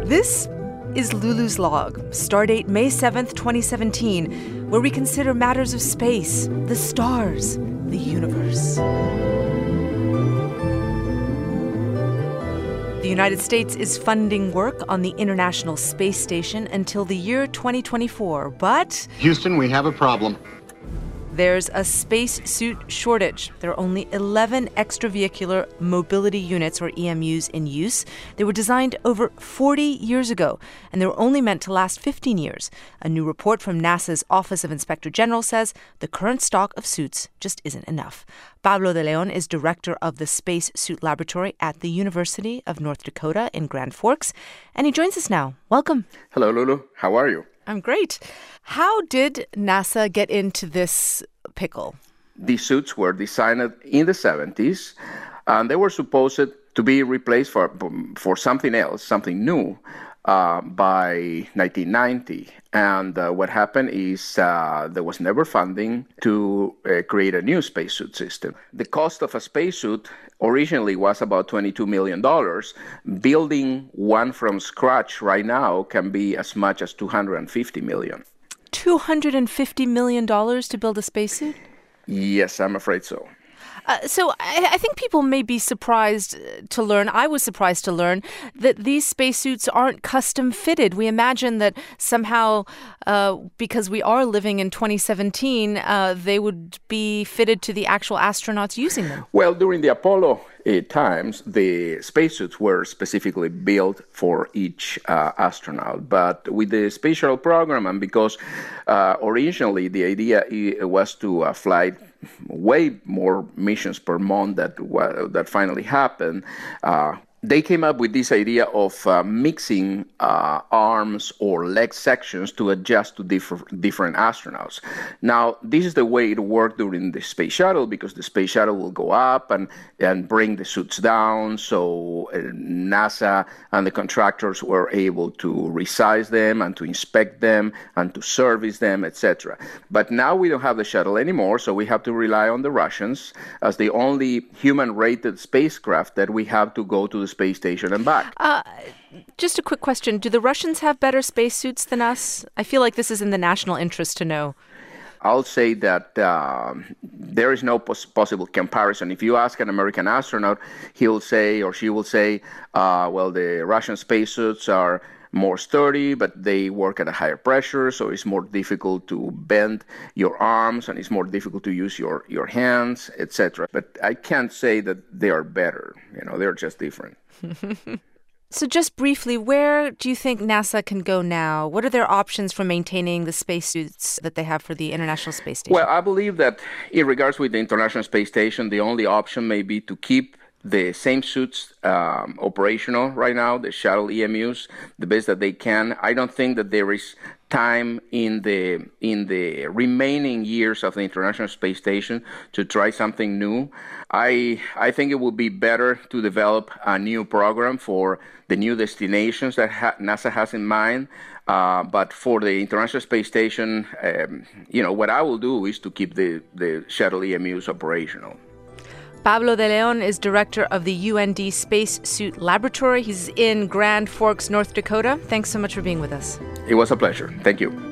This is Lulu's Log, stardate May 7th, 2017, where we consider matters of space, the stars, the universe. The United States is funding work on the International Space Station until the year 2024, but... Houston, we have a problem. There's a spacesuit shortage. There are only 11 extravehicular mobility units, or EMUs, in use. They were designed over 40 years ago, and they were only meant to last 15 years. A new report from NASA's Office of Inspector General says the current stock of suits just isn't enough. Pablo de Leon is director of the Space Suit Laboratory at the University of North Dakota in Grand Forks, and he joins us now. Welcome. Hello, Lulu. How are you? I'm great. How did NASA get into this pickle? These suits were designed in the 70s, and they were supposed to be replaced for something else, something new, by 1990. And what happened is there was never funding to create a new spacesuit system. The cost of a spacesuit originally was about $22 million. Building one from scratch right now can be as much as $250 million. $250 million to build a spacesuit? Yes, I'm afraid so. So I think people may be surprised to learn, I was surprised to learn, that these spacesuits aren't custom fitted. We imagine that somehow, because we are living in 2017, they would be fitted to the actual astronauts using them. Well, during the Apollo times, the spacesuits were specifically built for each astronaut. But with the space shuttle program, and because originally the idea was to fly way more missions per month that finally happened, they came up with this idea of mixing arms or leg sections to adjust to different astronauts. Now, this is the way it worked during the space shuttle, because the space shuttle will go up and bring the suits down, so NASA and the contractors were able to resize them and to inspect them and to service them, etc. But now we don't have the shuttle anymore, so we have to rely on the Russians as the only human-rated spacecraft that we have to go to the space station and back. Just a quick question. Do the Russians have better spacesuits than us? I feel like this is in the national interest to know. I'll say that there is no possible comparison. If you ask an American astronaut, he'll say, or she will say, well, the Russian spacesuits are more sturdy, but they work at a higher pressure, so it's more difficult to bend your arms, and it's more difficult to use your hands, etc. But I can't say that they are better. They're just different. So just briefly, where do you think NASA can go now? What are their options for maintaining the spacesuits that they have for the International Space Station? Well, I believe that in regards with the International Space Station, the only option may be to keep the same suits operational right now, the shuttle EMUs, the best that they can. I don't think that there is time in the remaining years of the International Space Station to try something new. I think it would be better to develop a new program for the new destinations that NASA has in mind. But for the International Space Station, what I will do is to keep the shuttle EMUs operational. Pablo de Leon is director of the UND Space Suit Laboratory. He's in Grand Forks, North Dakota. Thanks so much for being with us. It was a pleasure. Thank you.